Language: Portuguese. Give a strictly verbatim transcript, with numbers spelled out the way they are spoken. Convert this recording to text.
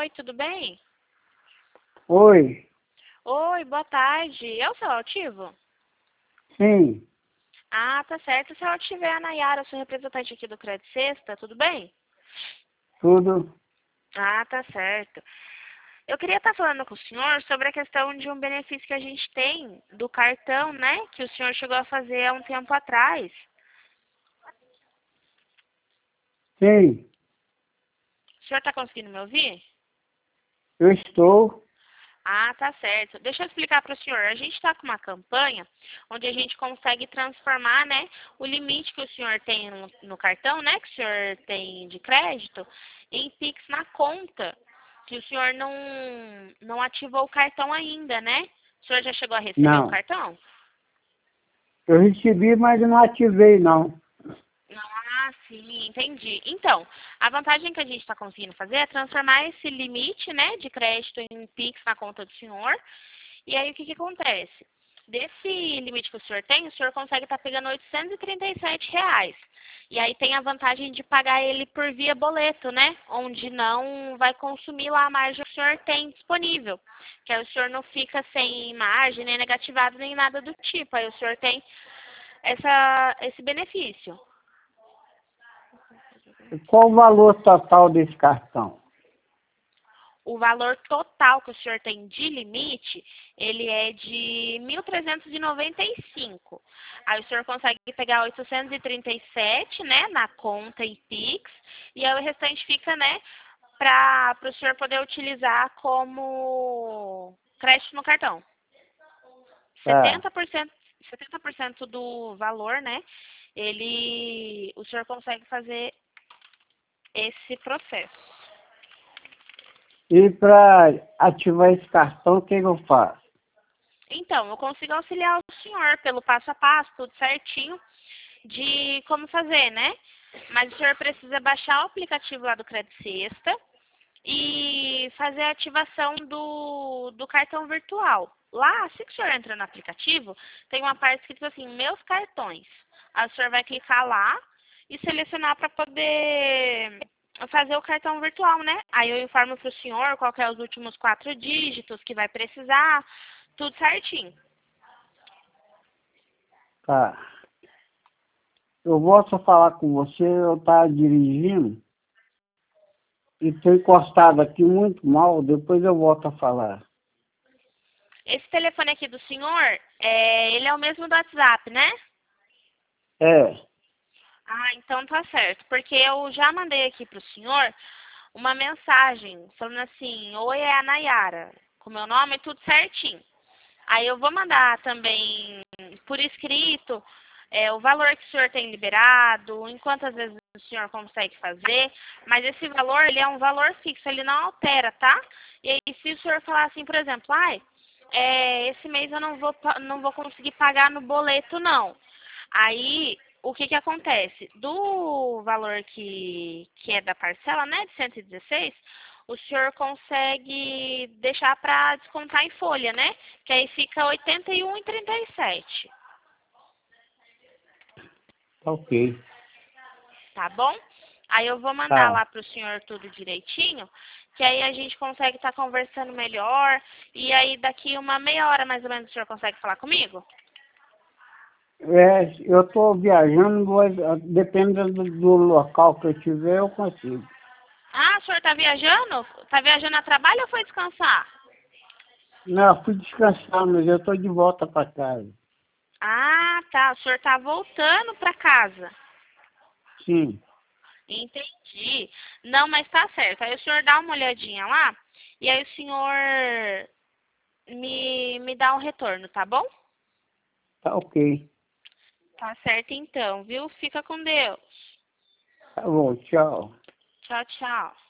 Oi, tudo bem? Oi, Oi, boa tarde. É o seu Altivo? sim, Ah, tá certo. Se eu tiver a Nayara, sou representante aqui do Crédito Sexta, tudo bem? tudo Ah, tá certo. Eu queria estar falando com o senhor sobre a questão de um benefício que a gente tem do cartão, né? Que o senhor chegou a fazer há um tempo atrás. sim, O senhor está conseguindo me ouvir? eu estou, Ah, tá certo. Deixa eu explicar para o senhor. A gente está com uma campanha onde a gente consegue transformar, né, o limite que o senhor tem no, no cartão, né, que o senhor tem de crédito, em Pix na conta, que o senhor não, não ativou o cartão ainda, né? O senhor já chegou a receber o não, cartão? eu recebi, mas não ativei, não. Ah, sim, entendi. Então, a vantagem que a gente está conseguindo fazer é transformar esse limite, né, de crédito em Pix na conta do senhor. E aí, o que que acontece? Desse limite que o senhor tem, o senhor consegue estar pegando oitocentos e trinta e sete reais. E aí tem a vantagem de pagar ele por via boleto, né? Onde não vai consumir lá a margem que o senhor tem disponível. Que aí o senhor não fica sem margem, nem negativado, nem nada do tipo. Aí o senhor tem essa, esse benefício. Qual o valor total desse cartão? O valor total que o senhor tem de limite, ele é de mil trezentos e noventa e cinco. Aí o senhor consegue pegar oitocentos e trinta e sete, né, na conta em Pix, e aí o restante fica, né, para o senhor poder utilizar como crédito no cartão. Tá. setenta por cento, setenta por cento do valor, né, ele, o senhor consegue fazer esse processo. E para ativar esse cartão, o que que eu faço? Então, eu consigo auxiliar o senhor pelo passo a passo, tudo certinho, de como fazer, né? Mas o senhor precisa baixar o aplicativo lá do Crédito Sexta e fazer a ativação do, do cartão virtual. Lá, assim que o senhor entra no aplicativo, tem uma parte escrita assim, meus cartões. Aí o senhor vai clicar lá e selecionar para poder fazer o cartão virtual, né? Aí eu informo para o senhor qual que é os últimos quatro dígitos que vai precisar, tudo certinho. Tá. Eu volto a falar com você, eu estava dirigindo e estou encostado aqui muito mal, depois eu volto a falar. Esse telefone aqui do senhor, é, ele é o mesmo do WhatsApp, né? É, Ah, então tá certo. Porque eu já mandei aqui pro senhor uma mensagem falando assim, oi, é a Nayara, com meu nome, tudo certinho. Aí eu vou mandar também por escrito é, o valor que o senhor tem liberado, em quantas vezes o senhor consegue fazer, mas esse valor, ele é um valor fixo, ele não altera, tá? E aí se o senhor falar assim, por exemplo, ai, é, esse mês eu não vou, pa- não vou conseguir pagar no boleto, não. Aí, o que que acontece? Do valor que, que é da parcela, né, de cento e dezesseis, o senhor consegue deixar para descontar em folha, né? Que aí fica oitenta e um e trinta e sete, tá ok. tá bom? Aí eu vou mandar Tá. lá pro senhor tudo direitinho, que aí a gente consegue estar conversando melhor, e aí daqui uma meia hora mais ou menos o senhor consegue falar comigo? É, eu estou viajando, mas, ah, dependendo do, do local que eu tiver, eu consigo. Ah, o senhor tá viajando? Tá viajando a trabalho ou foi descansar? Não, eu fui descansar, mas eu estou de volta para casa. Ah, tá. O senhor tá voltando para casa. Sim, Entendi. Não, mas tá certo. Aí o senhor dá uma olhadinha lá e aí o senhor me, me dá um retorno, tá bom? tá ok. Tá certo então, viu? Fica com Deus. Tá bom, tchau. Tchau, tchau.